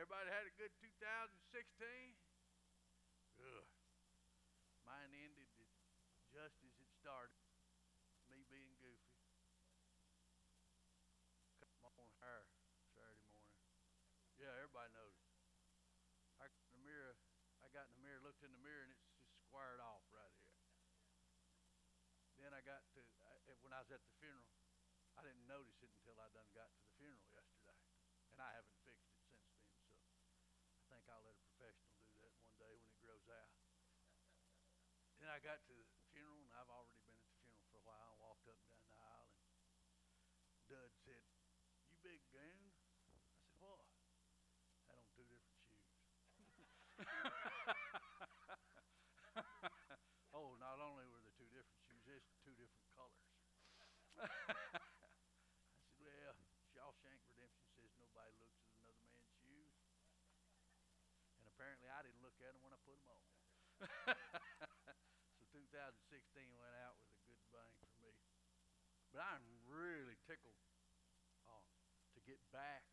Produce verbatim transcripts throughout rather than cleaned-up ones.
Everybody had a good two thousand sixteen? Good. Mine ended just as it started. Me being goofy. Cut my own hair Saturday morning. Yeah, everybody knows. I got in the mirror. I got in the mirror, looked in the mirror, and it's just squared off right here. Then I got to I, when I was at the funeral. I didn't notice it until I done got to the funeral yesterday, and I haven't fixed it since then. So I think I'll let a professional do that one day when it grows out. Then I got to the funeral, and I've already been at the funeral for a while. I walked up and down the aisle, and Dud said, "You big goon." I said, "What?" "Had on two different shoes." Oh, not only were the two different shoes, it's two different colors. I said, "Well, Shawshank Redemption says nobody looks at another man's shoes." And apparently I didn't look at them when I put them on. So two thousand sixteen went out with a good bang for me. But I'm really tickled uh, to get back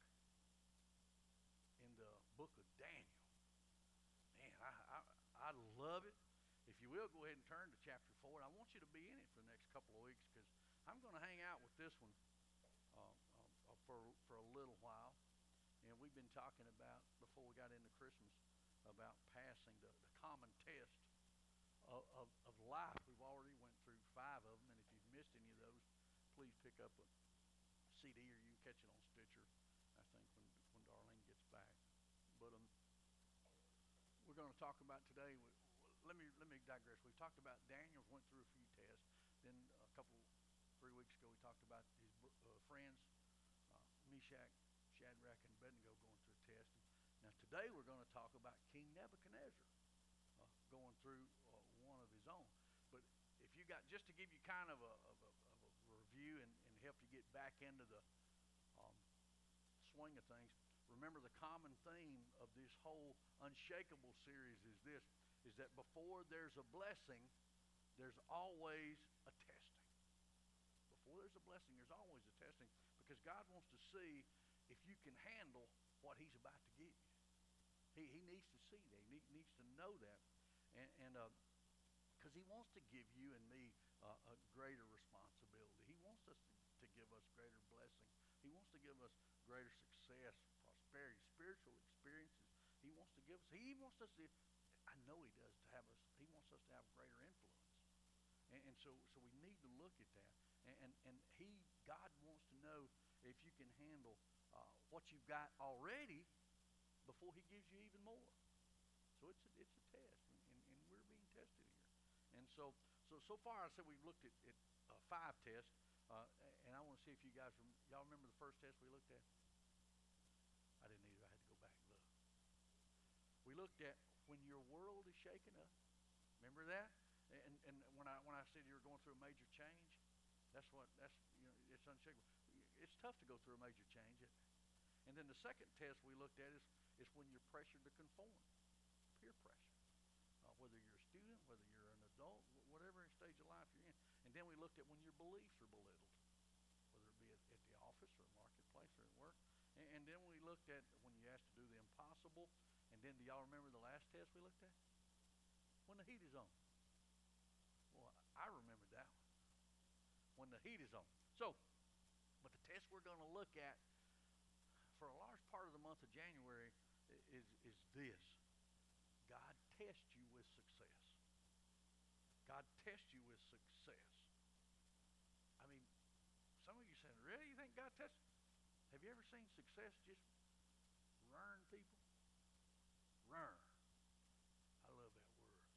in the book of Daniel. Man, I, I, I love it. If you will, go ahead and turn to chapter four. And I want you to be in it for the next couple of weeks because I'm going to hang out with this one uh, uh, for, for a little while. And we've been talking about, before we got into Christmas, about passing the, the common test of, of, of life. We've already went through five of them. And if you've missed any of those, please pick up a C D or you can catch it on Stitcher, I think, when, when Darlene gets back. But um, we're going to talk about today. Let me let me digress. We've talked about Daniel went through a few tests. Then a couple, three weeks ago, we talked about his uh, friends, uh, Meshach, Shadrach, and Abednego going through a test. Now today we're going to talk about King Nebuchadnezzar uh, going through uh, one of his own. But if you got, just to give you kind of a, of a, of a review and, and help you get back into the um, swing of things, remember the common theme of this whole Unshakable series is this, is that before there's a blessing, there's always a testing. Before there's a blessing, there's always a testing because God wants to see if you can handle what he's about to give you. He, he needs to see that. He needs to know that. And, and uh, because he wants to give you and me uh, a greater responsibility. He wants us to, to give us greater blessing. He wants to give us greater success, prosperity, spiritual experiences. He wants to give us, he wants us to, I know he does, to have us, he wants us to have greater influence. And, and so so we need to look at that. And, and, and he, God wants to know if you can handle uh, what you've got already before he gives you even more. So it's a, it's a test, and, and, and we're being tested here. And so so so far, I said we've looked at, at uh, five tests, uh, and I want to see if you guys rem- y'all remember the first test we looked at. I didn't either. I had to go back and look. We looked at when your world is shaken up. Remember that? And and when I when I said you were going through a major change, that's what that's you know it's unshakable. It's tough to go through a major change. Isn't it? And then the second test we looked at is is when you're pressured to conform, peer pressure. Uh, whether you're a student, whether you're an adult, whatever stage of life you're in. And then we looked at when your beliefs are belittled, whether it be at, at the office or marketplace or at work. And, and then we looked at when you asked to do the impossible. And then do y'all remember the last test we looked at? When the heat is on. Well, I remember that one. When the heat is on. So, but the test we're going to look at for a large part of the month of January is, is this. God tests you with success. God tests you with success. I mean, some of you saying, really? You think God tests? Have you ever seen success just ruin people? Ruin. I love that word.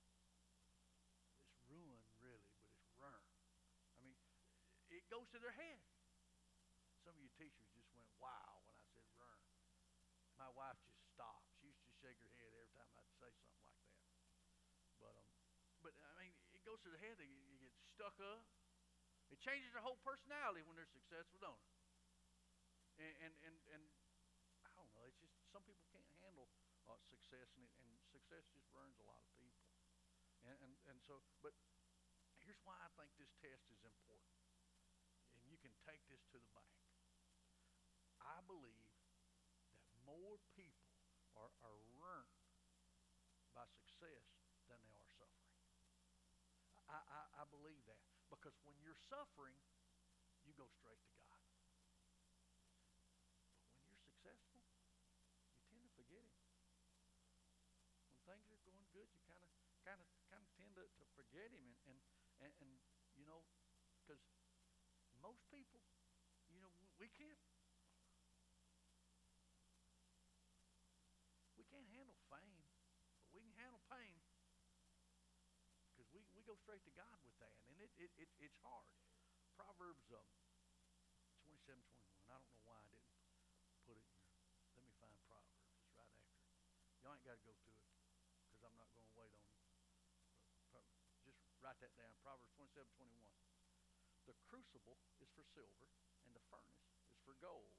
It's ruin, really, but it's ruin. I mean, it goes to their head. Some of you teachers just went, wow, when I said ruin. My wife just stopped. She used to shake her head every time I'd say something like that. But um, but I mean, it goes to the head. They you get stuck up. It changes their whole personality when they're successful, don't it? And and and, and I don't know. It's just some people can't handle uh, success, and, it, and success just ruins a lot of people. And, and and so, but here's why I think this test is important, and you can take this to the bank. I believe that more people are, are ruined by success than they are suffering. I, I, I believe that. Because when you're suffering, you go straight to God. But when you're successful, you tend to forget Him. When things are going good, you kind of, kind of, kind of tend to, to forget Him, and, and, and, and you know, because most people, you know, we can't, we can't handle fame, but we can handle pain, because we, we go straight to God with that, and it, it, it it's hard. Proverbs um, twenty-seven, twenty-one. I don't know why I didn't put it in. Let me find Proverbs. It's right after. Y'all ain't got to go to it, because I'm not going to wait on you. Just write that down. Proverbs twenty-seven, twenty-one. The crucible is for silver, and the furnace is for gold.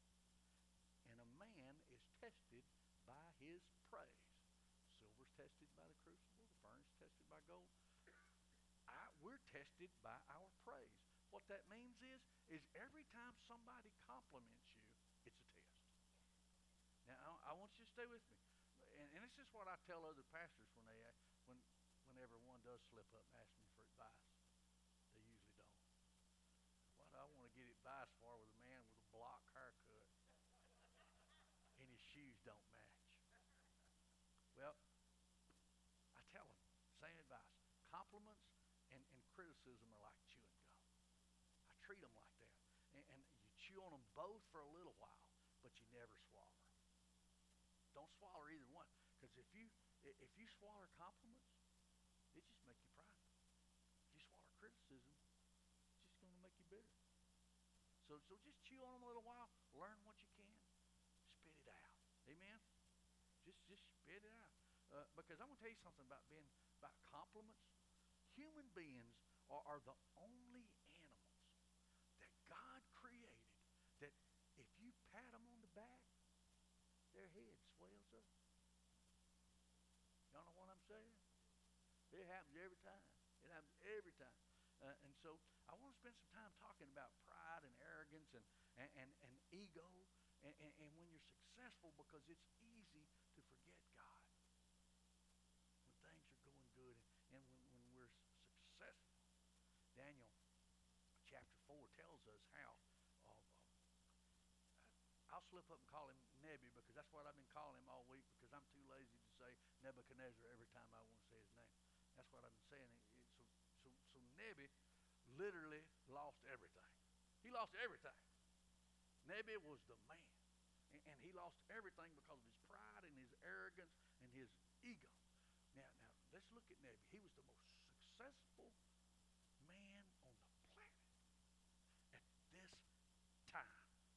And a man is tested by his praise. Silver's tested by the crucible. The furnace is tested by gold. I, we're tested by our praise. What that means is, is every time somebody compliments you, it's a test. Now, I, I want you to stay with me. And, and this is what I tell other pastors when they, when, whenever one does slip up and ask me for advice. They usually don't. What I want to get advice for with a man with a block haircut and his shoes don't match. Well, I tell them, same advice. Compliments and, and criticism are like chewing gum. I treat them like that. And, and you chew on them both for a little while, but you never swallow. Don't swallow either one. Because if you if you swallow compliments, it just makes you prideful. If you swallow criticism, it's just going to make you bitter. So so just chew on them a little while, learn what you can, spit it out. Amen? Just just spit it out. Uh, because I'm going to tell you something about being about compliments. Human beings are, are the only animals that God created that if you pat them on the back, their head swells up. Y'all know what I'm saying? It happens every time. It happens every time. Uh, and so I want to spend some time talking about pride and arrogance and, and, and, and ego and, and, and when you're successful, because it's easy to forget God when things are going good and, and when, when we're successful. Daniel chapter four tells us how uh, I'll slip up and call him Nebi, because that's what I've been calling him all week, because I'm too lazy to say Nebuchadnezzar every time I want to say his name. That's what I've been saying. It, it, so, so, so Nebi literally lost everything. He lost everything. Nebi was the man. And, and he lost everything because of his pride and his arrogance and his ego. Now, now let's look at Nebi. He was the most successful man on the planet at this time.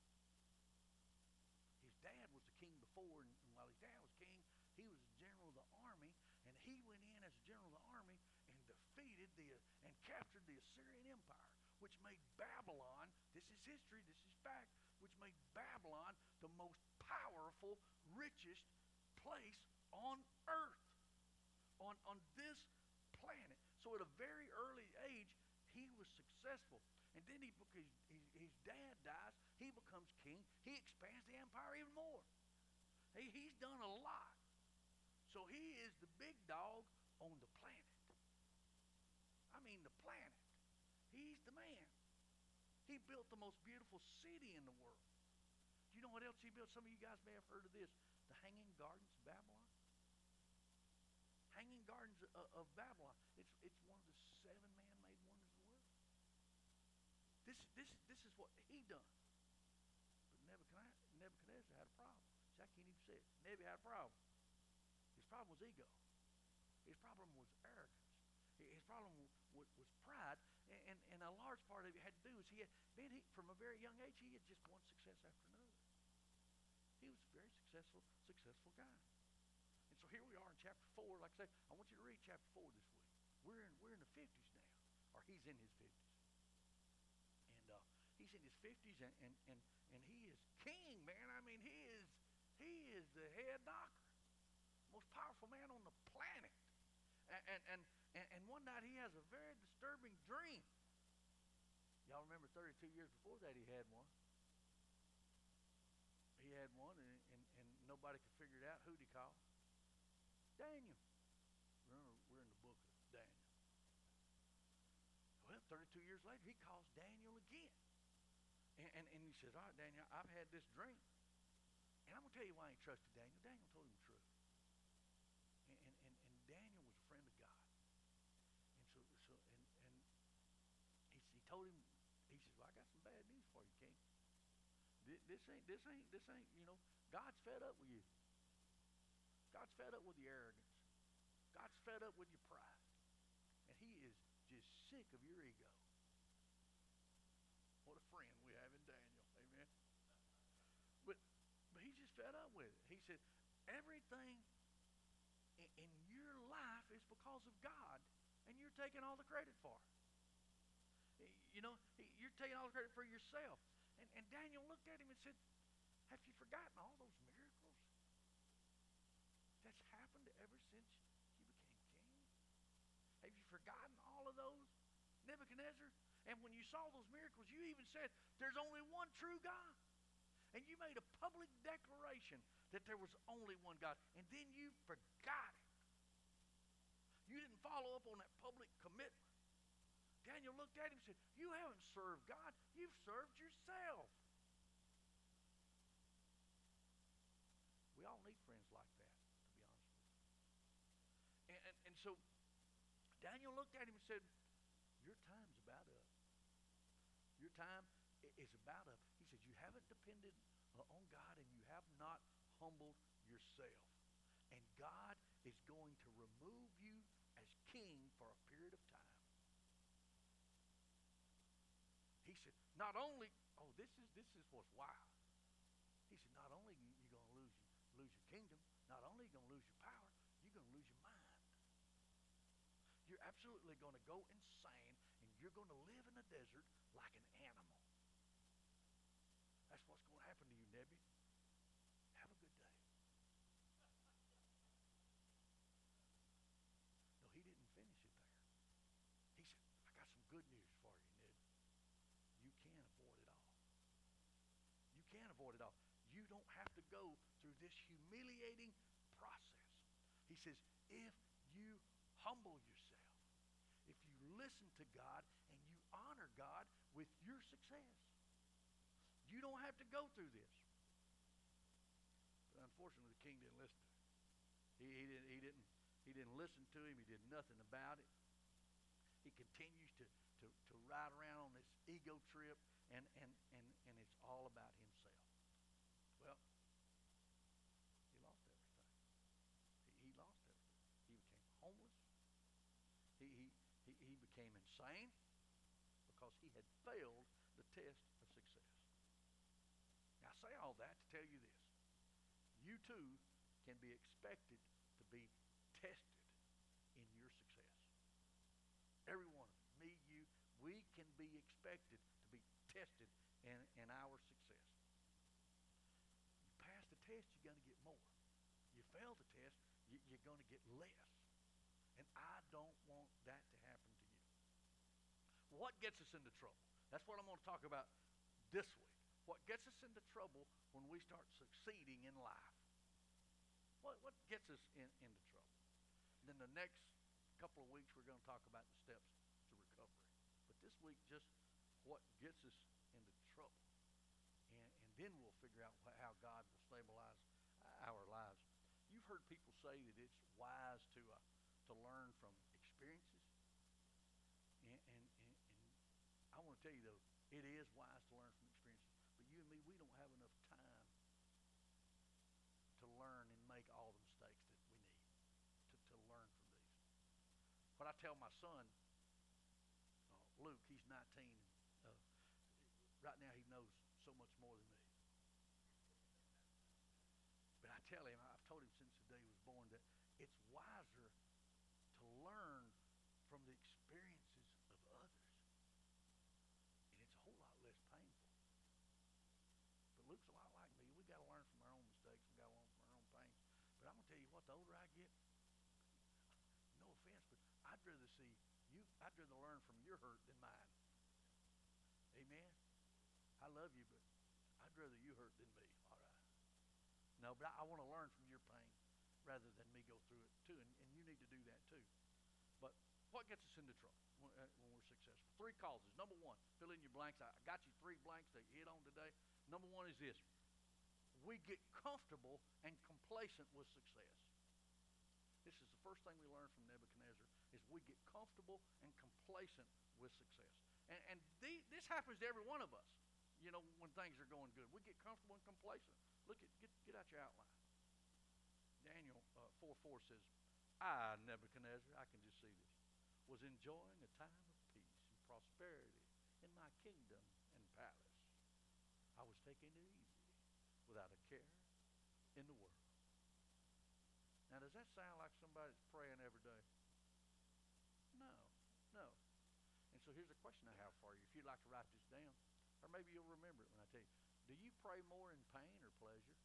His dad was the king before, and, and while his dad was king, he was the general of the army, and he went in as the general of the army and defeated the uh, and captured the Assyrian Empire, which made Babylon, this is history, this is fact, which made Babylon the most powerful, richest place on earth, on, on this planet. So at a very early age, he was successful. And then he, because his, his dad dies, he becomes king. He expands the empire even more. He, he's done a lot. So he is the big dog on the planet. I mean the planet. He's the man. He built the most beautiful city in the world. Do you know what else he built? Some of you guys may have heard of this. The Hanging Gardens of Babylon. Hanging Gardens of, of Babylon. It's, it's one of the seven man-made wonders of the world. This, this, this is what he done. But Nebuchadnezzar, Nebuchadnezzar had a problem. See, I can't even say it. Nebuchadnezzar had a problem. His problem was ego. His problem was arrogance. His problem was, was pride. And, and, and a large part of it had to do is he had, man, he, from a very young age, he had just one success after another. He was a very successful, successful guy. And so here we are in chapter four. Like I said, I want you to read chapter four this week. We're in, we're in the fifties now, or he's in his fifties. And uh, he's in his fifties, and, and, and, and he is king, man. I mean, he is he is the head knocker, most powerful man on the planet. And and and, and, and one night he has a very disturbing dream. Y'all remember thirty-two years before that he had one. He had one, and, and, and nobody could figure it out. Who'd he call? Daniel. Remember, we're in the book of Daniel. Well, thirty-two years later, he calls Daniel again. And, and, and he says, all right, Daniel, I've had this dream. And I'm going to tell you why he trusted Daniel. Daniel told him the truth. And, and, and, and Daniel was a friend of God. And so, so and, and he, he told him, he says, well, I got some bad news for you, King. This, this ain't, this ain't, this ain't, you know, God's fed up with you. God's fed up with your arrogance. God's fed up with your pride. And he is just sick of your ego. What a friend we have in Daniel. Amen. But but he's just fed up with it. He said, everything in, in your life is because of God, and you're taking all the credit for it. You know, you're taking all the credit for yourself. And, and Daniel looked at him and said, have you forgotten all those miracles that's happened ever since you became king? Have you forgotten all of those, Nebuchadnezzar? And when you saw those miracles, you even said, there's only one true God. And you made a public declaration that there was only one God. And then you forgot it. You didn't follow up on that public commitment. Daniel looked at him and said, you haven't served God. You've served yourself. We all need friends like that, to be honest with you. And, and, and so Daniel looked at him and said, your time's about up. Your time is about up. He said, you haven't depended on God, and you have not humbled yourself. And God is going to remove you as king for a period of time. He said, not only, oh, this is this is what's wild. He said, not only are you going to lose lose your kingdom, not only are you going to lose your power, you're going to lose your mind. You're absolutely going to go insane, and you're going to live in the desert like an animal. That's what's going to happen to you, Nebi. Have a good day. No, he didn't finish it there. He said, I got some good news for you, Nebi. You can avoid it all. You can avoid it all. You don't have to go through this humiliating process. He says, if you humble yourself, if you listen to God and you honor God with your success, you don't have to go through this. But unfortunately, the king didn't listen to him. He, he, didn't, he, didn't, he didn't listen to him. He did nothing about it. He continues to, to, to ride around on this ego trip, and, and, and, and it's all about himself. Well, he lost everything. He, he lost everything. He became homeless. He, he, he, he became insane because he had failed the test of success. Now, I say all that to tell you this. You too can be expected to be tested in your success. Every one of us, me, you, we can be expected to be tested in, in our success. You pass the test, you're going to get more. You fail the test, you, you're going to get less. And I don't want that to happen to you. What gets us into trouble? That's what I'm going to talk about this week. What gets us into trouble when we start succeeding in life? What, what gets us in, into trouble? And then the next couple of weeks, we're going to talk about the steps to recovery. But this week, just what gets us into trouble. And, and then we'll figure out how God will stabilize our lives. You've heard people say that it's wise to uh, to learn from experiences. And, and, and, and I want to tell you, though, it is wise to learn from experiences. But you and me, we don't have enough time to learn and make all the mistakes that we need to, to learn from these. What I tell my son, uh, Luke, he's nineteen. Uh, right now he knows so much more than me. But I tell him, I've told him since the day he was born, that it's wiser to learn from the experiences of others. And it's a whole lot less painful. But Luke's a lot like me. We got to learn from our own mistakes. We got to learn from our own pains. But I'm going to tell you what, the older I get, no offense, but I'd rather see you, I'd rather learn from your hurt than mine. Amen? I love you, but I'd rather you hurt than me. All right. No, No, but I, I want to learn from your pain rather than me go through it too. And, and you need to do that too. But what gets us into trouble when, uh, when we're successful? Three causes. Number one, fill in your blanks. I got you three blanks to hit on today. Number one is this. We get comfortable and complacent with success. This is the first thing we learn from Nebuchadnezzar is we get comfortable and complacent with success. And, and the, this happens to every one of us, you know, when things are going good. We get comfortable and complacent. Look at, get, get out your outline. Daniel uh, four four says, I, Nebuchadnezzar, I can just see this, was enjoying a time of peace and prosperity in my kingdom and palace. I was taking it easy without a care in the world. Now, does that sound like somebody that's praying every day? No, no. And so here's a question I have for you. If you'd like to write this down, or maybe you'll remember it when I tell you. Do you pray more in pain or pleasure?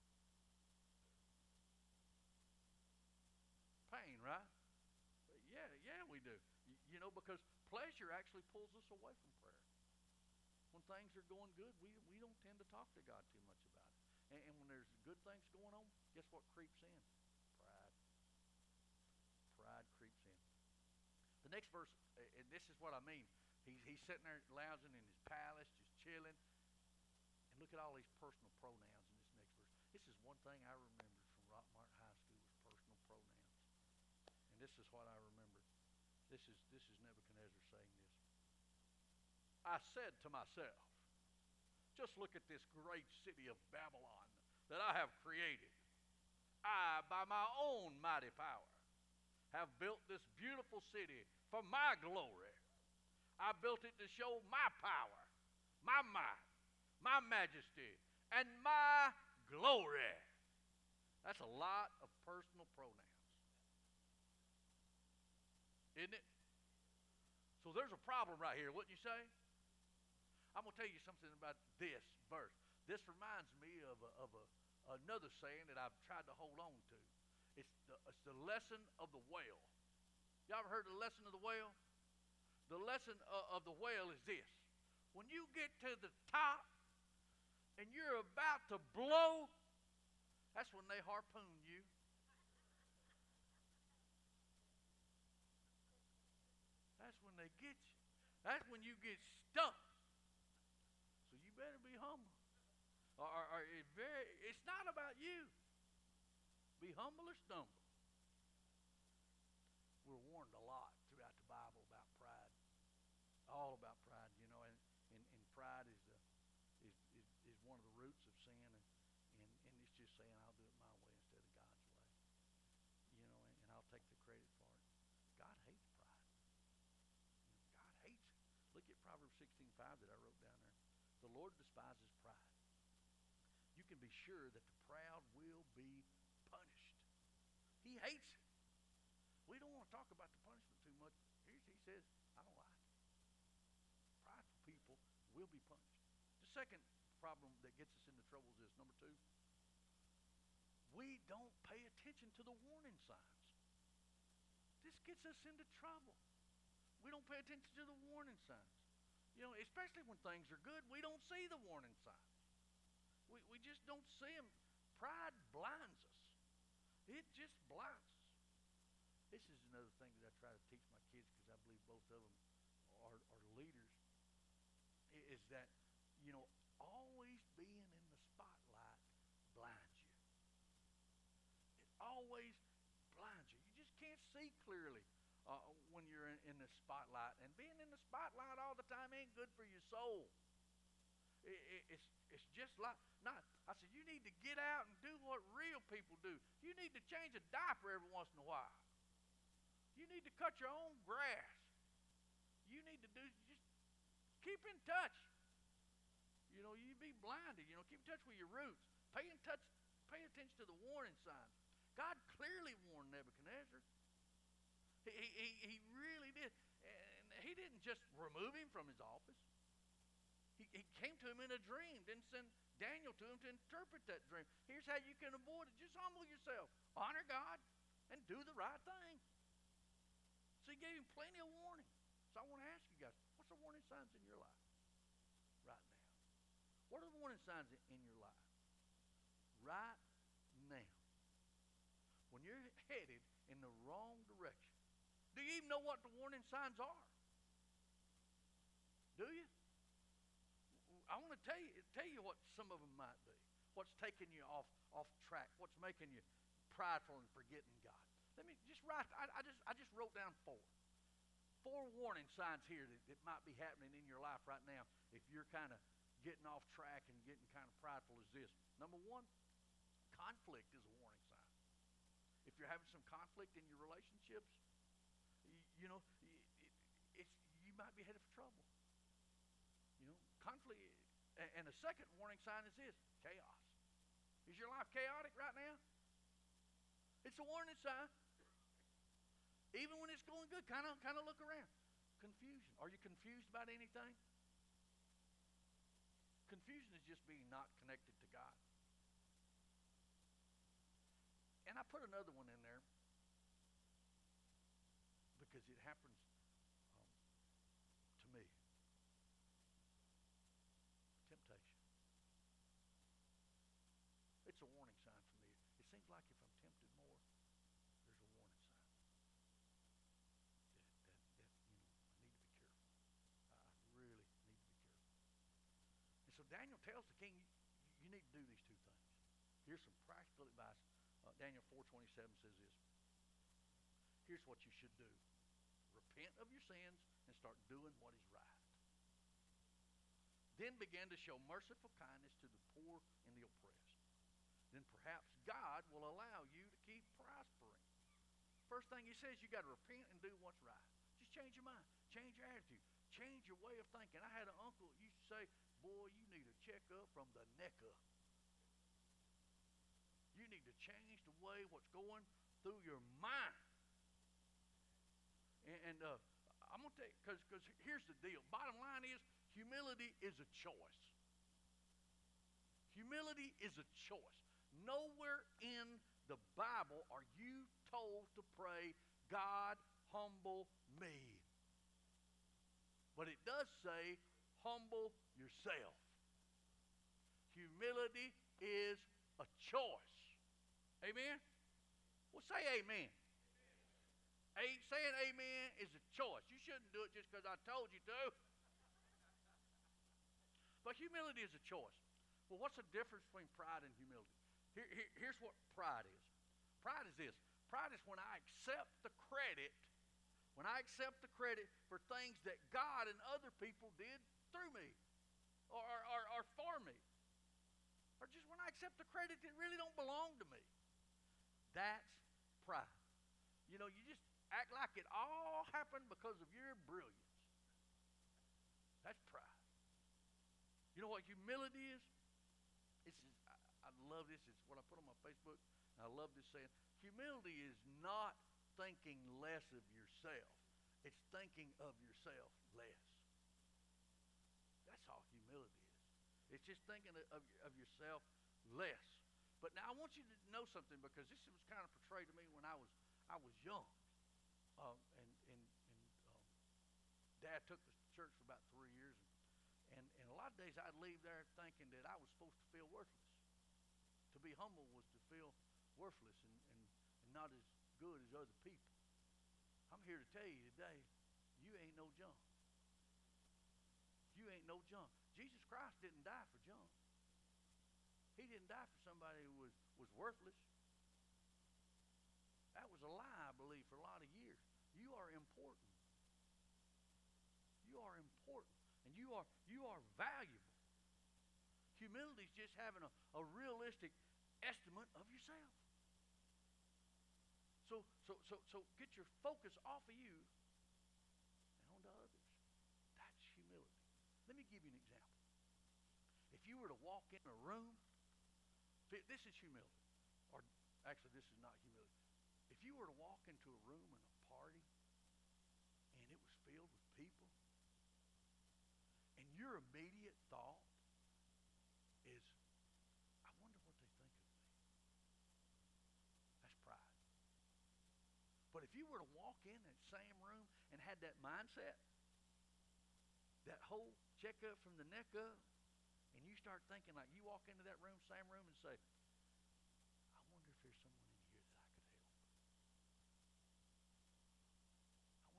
Pain, right? Yeah, yeah, we do. You know, because pleasure actually pulls us away from prayer. When things are going good, we, we don't tend to talk to God too much about it. And, and when there's good things going on, guess what creeps in? Pride. Pride creeps in. The next verse, and this is what I mean. He's, he's sitting there lounging in his palace, just chilling. And look at all these personal pronouns in this next verse. This is one thing I remembered from Rockmart High School was personal pronouns. And this is what I remember. This is this is Nebuchadnezzar saying this. I said to myself, just look at this great city of Babylon that I have created. I, by my own mighty power, have built this beautiful city for my glory. I built it to show my power, my might, my majesty, and my glory. That's a lot of personal pronouns, isn't it? So there's a problem right here, wouldn't you say? I'm going to tell you something about this verse. This reminds me of, a, of a, another saying that I've tried to hold on to. It's the, it's the lesson of the whale. You ever heard of the lesson of the whale? The lesson of, of the whale is this. When you get to the top and you're about to blow, that's when they harpoon you. That's when they get you. That's when you get stuck. So you better be humble. Or, or, or it very, it's not about you. Be humble or stumble. We're warned a lot throughout the Bible about pride. All about pride, you know, and, and, and pride is, the, is, is is one of the roots of sin, and, and, and it's just saying I'll do it my way instead of God's way. You know, and, and I'll take the credit for it. God hates pride. You know, God hates it. Look at Proverbs sixteen five that I wrote down there. The Lord despises pride. You can be sure that the proud will be punished. He hates it. We don't want to talk about the punishment too much. Here's, he says, I don't like it. Prideful people will be punished. The second problem that gets us into trouble is this. Number two, we don't pay attention to the warning signs. This gets us into trouble. We don't pay attention to the warning signs. You know, especially when things are good, we don't see the warning signs. We, we just don't see them. Pride blinds us. It just blinds us. This is another thing that I try to teach my kids, because I believe both of them are, are leaders, is that, you know, always being in the spotlight blinds you. It always blinds you. You just can't see clearly uh, when you're in, in the spotlight. And being in the spotlight all the time ain't good for your soul. It, it, it's, it's just like, not, I said, you need to get out and do what real people do. You need to change a diaper every once in a while. You need to cut your own grass. You need to do, just keep in touch. You know, you be blinded. You know, keep in touch with your roots. Pay in touch, pay attention to the warning signs. God clearly warned Nebuchadnezzar. He, he, he really did. And he didn't just remove him from his office. He, he came to him in a dream, then send Daniel to him to interpret that dream. Here's how you can avoid it. Just humble yourself. Honor God and do the right thing. So he gave him plenty of warning. So I want to ask you guys, what's the warning signs in your life right now? What are the warning signs in your life right now? even know what the warning signs are? Do you? I want to tell you tell you what some of them might be. What's taking you off off track? What's making you prideful and forgetting God? Let me just write. I, I just I just wrote down four. Four warning signs here that, that might be happening in your life right now if you're kind of getting off track and getting kind of prideful. Is this number one? Conflict is a warning sign. If you're having some conflict in your relationships, you, you know, it, it's you might be headed for trouble. You know, conflict. And the second warning sign is this: chaos. Is your life chaotic right now? It's a warning sign. Even when it's going good, kind of kind of look around. Confusion. Are you confused about anything? Confusion is just being not connected to God. And I put another one in there because it happens um, to me. Temptation. It's a warning sign for me. It seems like if I'm tempted more, there's a warning sign. That, that, that you know, I need to be careful. I really need to be careful. And so Daniel tells the king, you, you need to do these two things. Here's some practical advice. Uh, Daniel four twenty-seven says this. Here's what you should do. Repent of your sins and start doing what is right. Then begin to show merciful kindness to the poor and the oppressed. Then perhaps God will allow you to keep prospering. First thing he says, you got to repent and do what's right. Just change your mind. Change your attitude. Change your way of thinking. I had an uncle that used to say, boy, you need a checkup from the neck up. You need to change the way what's going through your mind. And, and uh, I'm going to tell you, because because here's the deal. Bottom line is, humility is a choice. Humility is a choice. Nowhere in the Bible are you told to pray, God, humble me. But it does say, humble yourself. Humility is a choice. Amen? Well, say amen. A, saying amen is a choice. You shouldn't do it just because I told you to. But humility is a choice. Well, what's the difference between pride and humility? Here, here, here's what pride is. Pride is this. Pride is when I accept the credit, when I accept the credit for things that God and other people did through me or, or, or for me. Or just when I accept the credit that really don't belong to me. That's pride. You know, you just act like it all happened because of your brilliance. That's pride. You know what humility is? It's just, I, I love this. It's what I put on my Facebook. And I love this saying. Humility is not thinking less of yourself. It's thinking of yourself less. That's all humility is. It's just thinking of, of yourself less. But now I want you to know something, because this was kind of portrayed to me when I was I was young. Um, and and, and um, Dad took us to church for about three years. And, and a lot of days I'd leave there thinking that I was supposed to feel worthless. To be humble was to feel worthless and, and, and not as good as other people. I'm here to tell you today, you ain't no John. You ain't no John. Jesus Christ didn't die for John. He didn't die for somebody who was, was worthless. That was a lie, I believe, for a lot of years. You are important. You are important. And you are you are valuable. Humility is just having a, a realistic estimate of yourself. So so so so get your focus off of you and onto others. That's humility. Let me give you an example. If you were to walk in a room, this is humility. Or actually, this is not humility. If you were to walk into a room in a party and it was filled with people, and your immediate thought is, I wonder what they think of me. That's pride. But if you were to walk in that same room and had that mindset, that whole checkup from the neck up, and you start thinking, like you walk into that room, same room, and say, I wonder if there's someone in here that I could help. I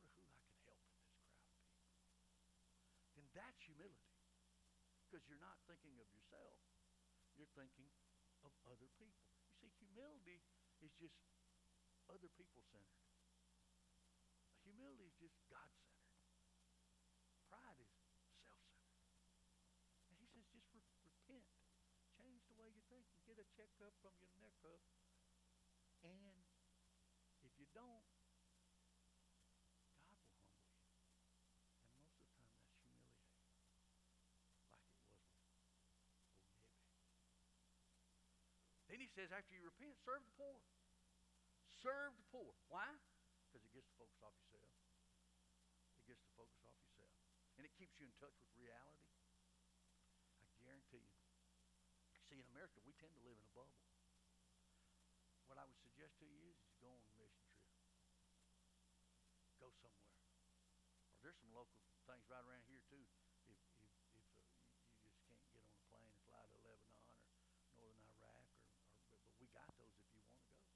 because you're not thinking of yourself. You're thinking of other people. You see, humility is just other people centered. Humility is just God centered. Pride is self centered. And he says, just re- repent. Change the way you think and get a checkup from your neck up. And if you don't, God will humble you. And most of the time that's humiliating. Like it was with Nebi. Then he says, after you repent, serve the poor. Serve the poor. Why? Because it gets the focus off yourself. It gets the focus off yourself. And it keeps you in touch with reality. I guarantee you. See, in America, we tend to live in a bubble. What I would suggest to you is, is go on a mission trip. Go somewhere. Or there's some local things right around here, too. If, if, if uh, you, you just can't get on a plane and fly to Lebanon or northern Iraq, or, or but, but we got those if you want to go.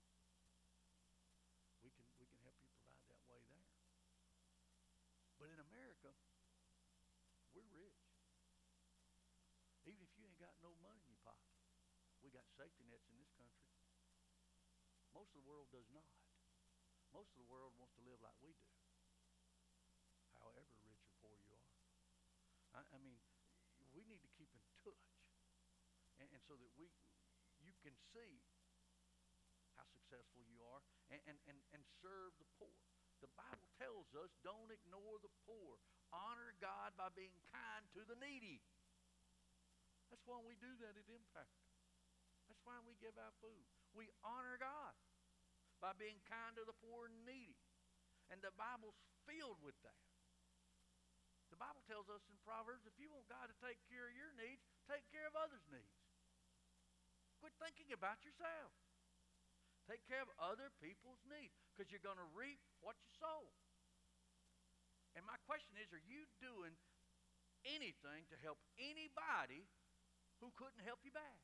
We can we can help you provide that way there. But in America, we're rich. Even if you ain't got no money in your pocket, we got safety nets in this country. Most of the world does not. Most of the world wants to live like we do, however rich or poor you are. I, I mean, we need to keep in touch, and, and so that we, you can see how successful you are, and, and, and, and serve the poor. The Bible tells us, don't ignore the poor. Honor God by being kind to the needy. That's why we do that at Impact. That's why we give out food. We honor God by being kind to the poor and needy. And the Bible's filled with that. The Bible tells us in Proverbs, if you want God to take care of your needs, take care of others' needs. Quit thinking about yourself. Take care of other people's needs, because you're going to reap what you sow. And my question is, are you doing anything to help anybody who couldn't help you back?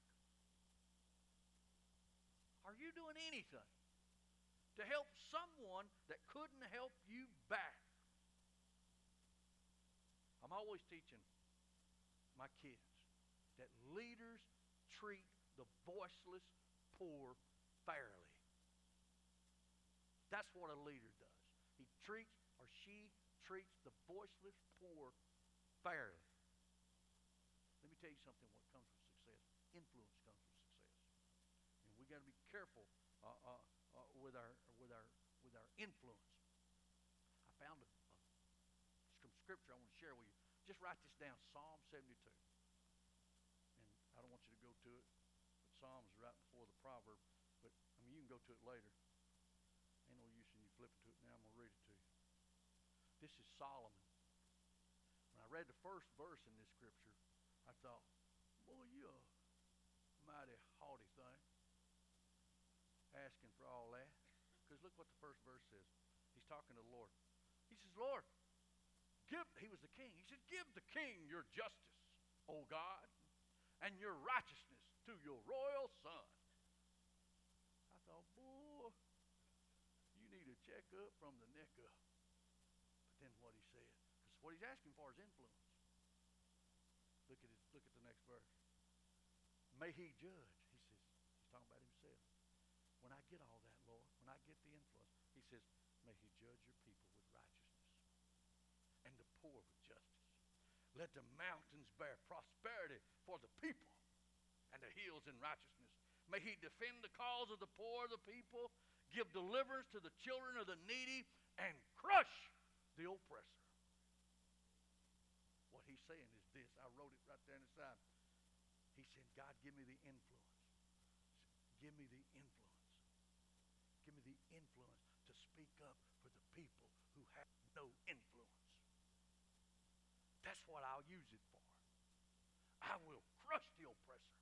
Are you doing anything to help someone that couldn't help you back? I'm always teaching my kids that leaders treat the voiceless poor fairly. That's what a leader does. He treats, or she treats, the voiceless poor fairly. Let me tell you something, what comes with success. Influence comes with success. And we got to be careful uh, uh, uh, with our with our with our influence. I found a, a, some scripture I want to share with you. Just write this down, Psalm seventy-two. And I don't want you to go to it, but Psalms is right before the proverb. But I mean, you can go to it later. Ain't no use in you flipping to it now. I'm going to read it to you. This is Solomon. When I read the first verse in this scripture, I thought, boy, you're a mighty haughty thing, asking for all that. Because look what the first verse says. He's talking to the Lord. He says, Lord, give, he was the king. He said, give the king your justice, O God, and your righteousness to your royal son. I thought, boy, you need a checkup from the neck up. But then what he said, because what he's asking for is influence. Look at it. Look at the next verse. May he judge. He says, he's talking about himself. When I get all that, Lord, when I get the influence, he says, may he judge your people with righteousness and the poor with justice. Let the mountains bear prosperity for the people and the hills in righteousness. May he defend the cause of the poor of the people, give deliverance to the children of the needy, and crush the oppressor. What he's saying is this. I wrote it right there on the side. He said, God, give me the influence. Give me the influence. Give me the influence to speak up for the people who have no influence. That's what I'll use it for. I will crush the oppressor.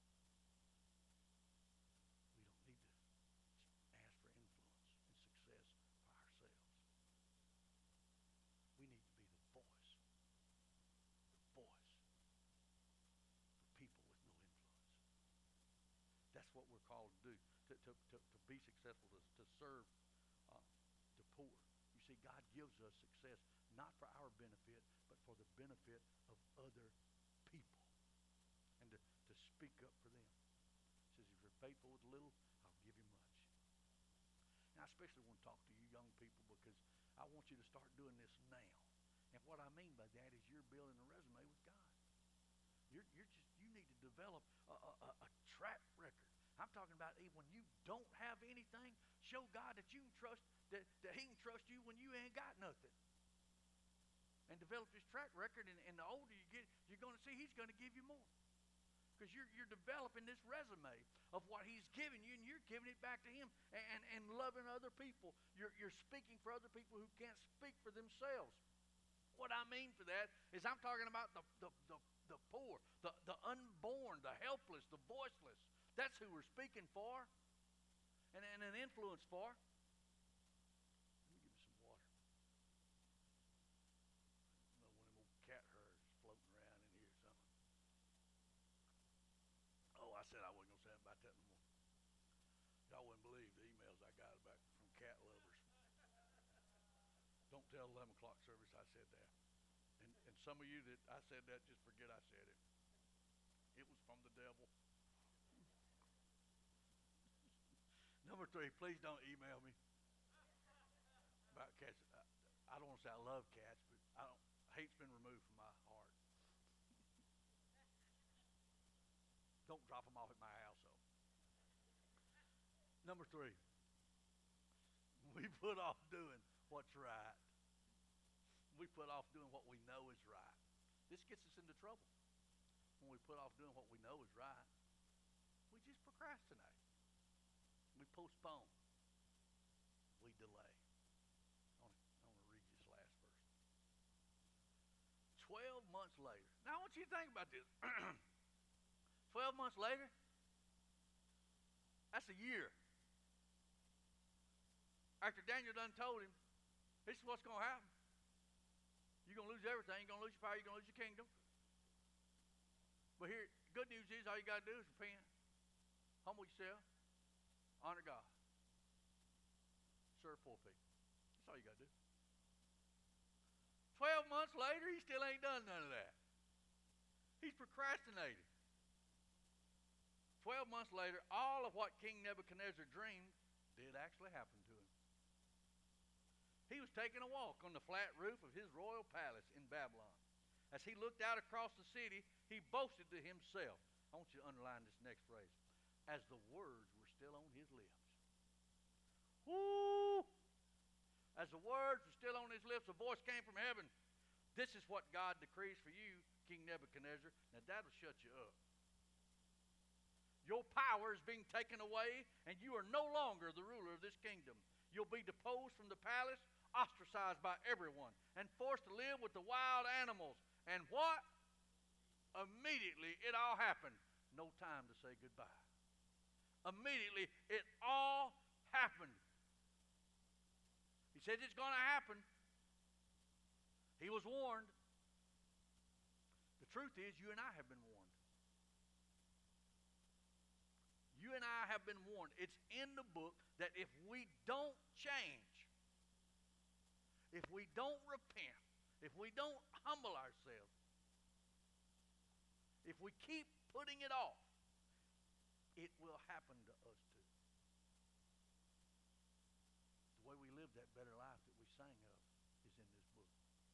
We don't need to ask for influence and success for ourselves. We need to be the voice. The voice for people with no influence. That's what we're called to do, to, to, to, to be successful, to, to serve uh, the poor. You see, God gives us success not for our benefit, but for the benefit of other people. speak up for them. He says, if you're faithful with little, I'll give you much. And I especially want to talk to you young people because I want you to start doing this now. And what I mean by that is you're building a resume with God. You're, you're just, you need to develop a, a, a track record. I'm talking about when you don't have anything, show God that you can trust, that, that he can trust you when you ain't got nothing. And develop this track record, and, and the older you get, you're going to see he's going to give you more. Because you're, you're developing this resume of what he's given you, and you're giving it back to him and, and, and loving other people. You're, you're speaking for other people who can't speak for themselves. What I mean for that is I'm talking about the, the, the, the poor, the, the unborn, the helpless, the voiceless. That's who we're speaking for and, and an influence for. Let me give you some water. You know, one of them old cat hairs floating around in here or something. Oh, I said I wasn't going to say about that no more. Y'all wouldn't believe the emails I got back from cat lovers. Don't tell eleven o'clock service I said that. And, and some of you that I said that, just forget I said it. It was from the devil. Number three, please don't email me about cats. I, I don't want to say I love cats, but I don't, hate's been removed from my heart. Don't drop them off at my house, though. Number three, we put off doing what's right. We put off doing what we know is right. This gets us into trouble. When we put off doing what we know is right, we just procrastinate. We postpone. We delay. I want to read this last verse. Twelve months later. Now I want you to think about this. Twelve months later, that's a year. After Daniel done told him, this is what's going to happen. You're going to lose everything. You're going to lose your power. You're going to lose your kingdom. But here, good news is all you got to do is repent. Humble yourself. Honor God. Serve poor people. That's all you got to do. Twelve months later, he still ain't done none of that. He's procrastinated. Twelve months later, all of what King Nebuchadnezzar dreamed did actually happen to him. He was taking a walk on the flat roof of his royal palace in Babylon. As he looked out across the city, he boasted to himself. I want you to underline this next phrase. As the words were still on his lips. Woo! As the words were still on his lips, a voice came from heaven. This is what God decrees for you, King Nebuchadnezzar. Now that'll shut you up. Your power is being taken away, and you are no longer the ruler of this kingdom. You'll be deposed from the palace, ostracized by everyone, and forced to live with the wild animals. And what? Immediately it all happened. No time to say goodbye. Immediately it all happened. He said it's going to happen. He was warned. The truth is, you and I have been warned. You and I have been warned. It's in the book that if we don't change, if we don't repent, if we don't humble ourselves, if we keep putting it off, it will happen to us too. The way we live that better life that we sang of is in this book.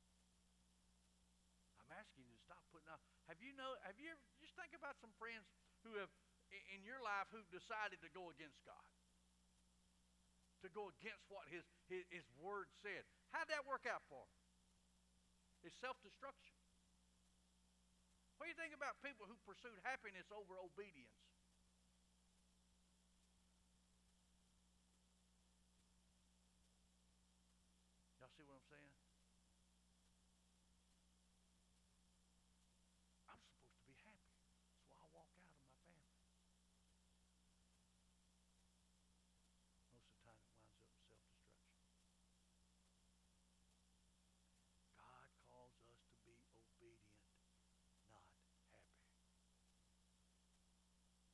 I'm asking you to stop putting off. Have you know? Have you ever, just think about some friends who have in your life who've decided to go against God, to go against what His His, his Word said. How'd that work out for them? It's self-destruction. What do you think about people who pursued happiness over obedience? Y'all see what I'm saying? I'm supposed to be happy. That's why I walk out of my family. Most of the time it winds up in self-destruction. God calls us to be obedient, not happy.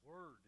word